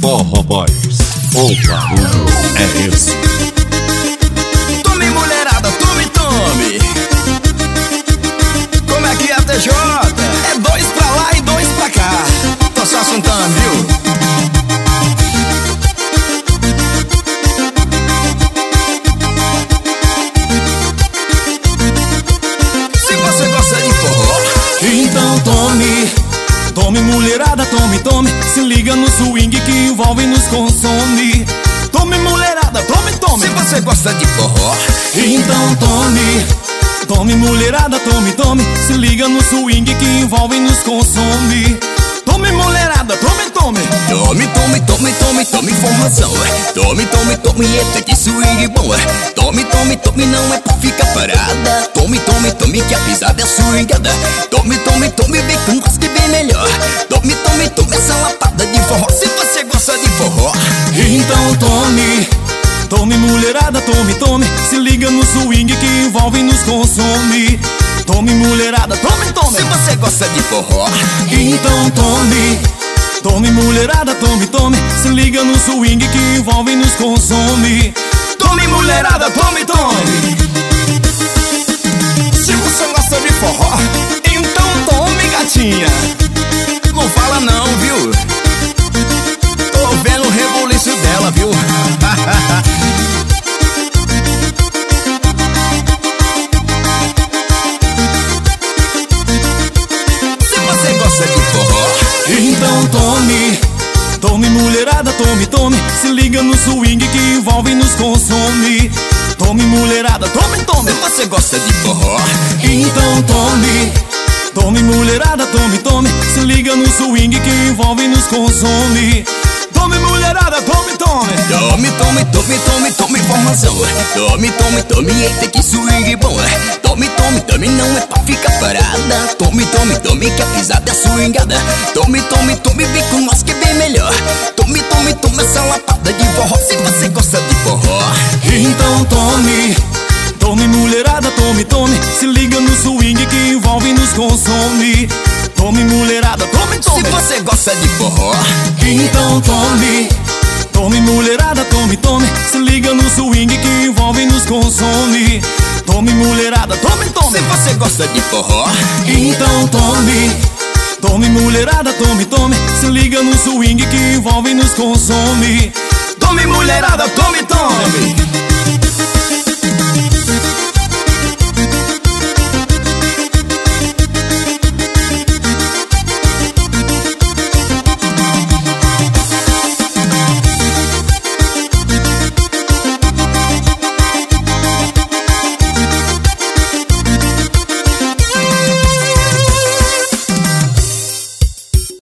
Forró Boys, o barulho é esse. Tome mulherada, tome, tome. Como é que é, TJ? É dois pra lá e dois pra cá. Tô só assuntando, viu? Se você gosta de forró, então tome, tome mulherada, tome, tome. Se liga no swing que envolve e nos consome. Tome mulherada, tome, tome. se você gosta de forró, Então tome, tome mulherada, tome, tome. Se liga no swing que envolve e nos consome. Tome mulherada, tome, tome. tome, tome, tome, tome, tome forrozão. Tome, tome, tome, eita que swing bom. Tome, tome, tome, não é pra ficar parada. Tome, tome, tome, que a pisada é swingada. Tome, tome, tome, vem com gosto que bem melhor. Tome, tome, tome, essa lapada de forró. Se você gosta de forró, Então tome, tome mulherada, tome, tome. Se liga no swing que envolve e nos consome. Tome mulherada, tome, tome. se você gosta de forró, Então tome, tome mulherada, tome, tome. Se liga no swing que envolve e nos consome. tome mulherada, tome, tome. Se você gosta de forró, então tome, gatinha. Não fala não, viu? Tô vendo o rebuliço dela, viu? Se você gosta de forró, Então tome, tome mulherada, tome, tome. Se liga no swing que envolve e nos consome. Tome mulherada, tome, tome. se você gosta de forró, Então tome, tome mulherada, tome, tome. Se liga no swing que envolve e nos consome. Tome mulherada, tome, tome. tome, tome, tome, tome, tome formação. Tome, tome, tome, eita que swing bom. Tome, tome, tome, não é pra ficar parada. Tome, tome, tome, que a pisada é swingada. Tome, tome, tome, vem com nós que é bem melhor. Tome, tome, tome, essa lapada de forró. Se você gosta de forró, Então tome, tome mulherada, tome, tome. Se liga no swing que envolve e nos consome. Tome mulherada, tome, se tome. você gosta de forró, Então tome, tome mulherada, tome, tome. Se liga no swing que envolve e nos consome. Tome mulherada, tome, tome. se você gosta de forró, Então tome, tome mulherada, tome, tome. Se liga no swing que envolve e nos consome. tome mulherada, tome, tome.